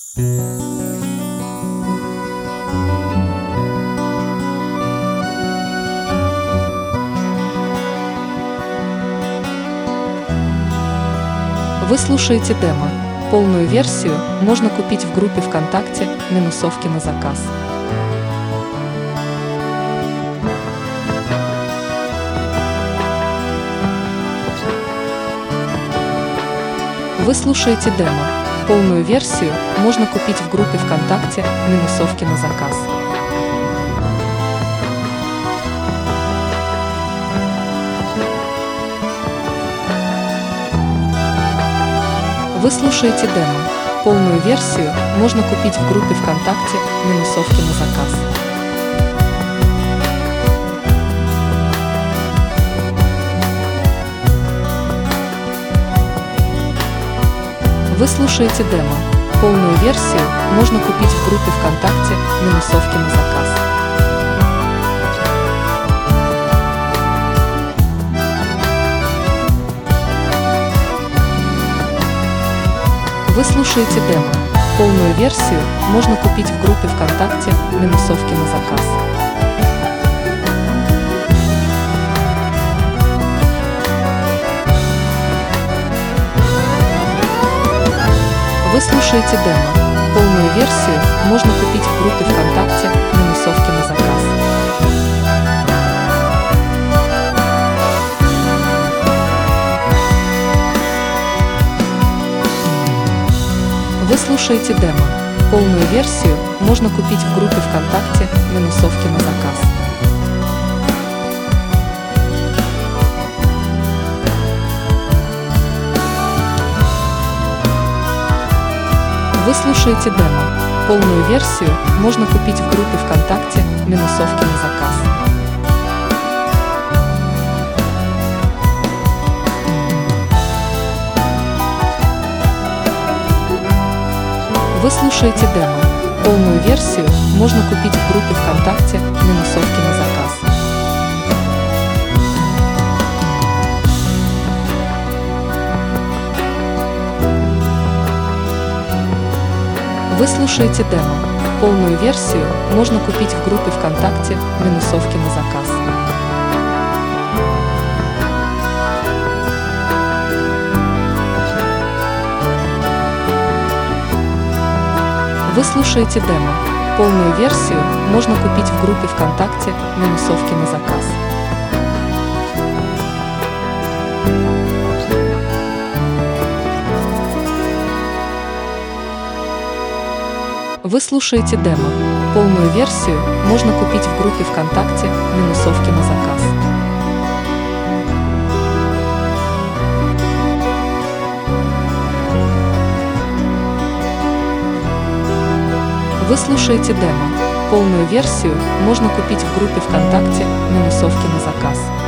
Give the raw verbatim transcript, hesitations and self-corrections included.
Вы слушаете демо. Полную версию можно купить в группе ВКонтакте «Минусовки на заказ». Вы слушаете демо. Полную версию можно купить в группе ВКонтакте «Минусовки на заказ». Вы слушаете демо. Полную версию можно купить в группе ВКонтакте «Минусовки на заказ». Вы слушаете демо. Полную версию можно купить в группе ВКонтакте «Минусовки на заказ». Вы слушаете демо. Полную версию можно купить в группе ВКонтакте «Минусовки на заказ». Вы слушаете демо. Полную версию можно купить в группе ВКонтакте «Минусовки на заказ». Вы слушаете демо. Полную версию можно купить в группе ВКонтакте «Минусовки на заказ». Вы слушаете демо. Полную версию можно купить в группе ВКонтакте «Минусовки на заказ». Вы слушаете демо. Полную версию можно купить в группе ВКонтакте «Минусовки на заказ». Вы слушаете демо. Полную версию можно купить в группе ВКонтакте «Минусовки на заказ». Вы слушаете демо. Полную версию можно купить в группе ВКонтакте «Минусовки на заказ». Вы слушаете демо. Полную версию можно купить в группе ВКонтакте «Минусовки на заказ». Вы слушаете демо. Полную версию можно купить в группе ВКонтакте «Минусовки на заказ».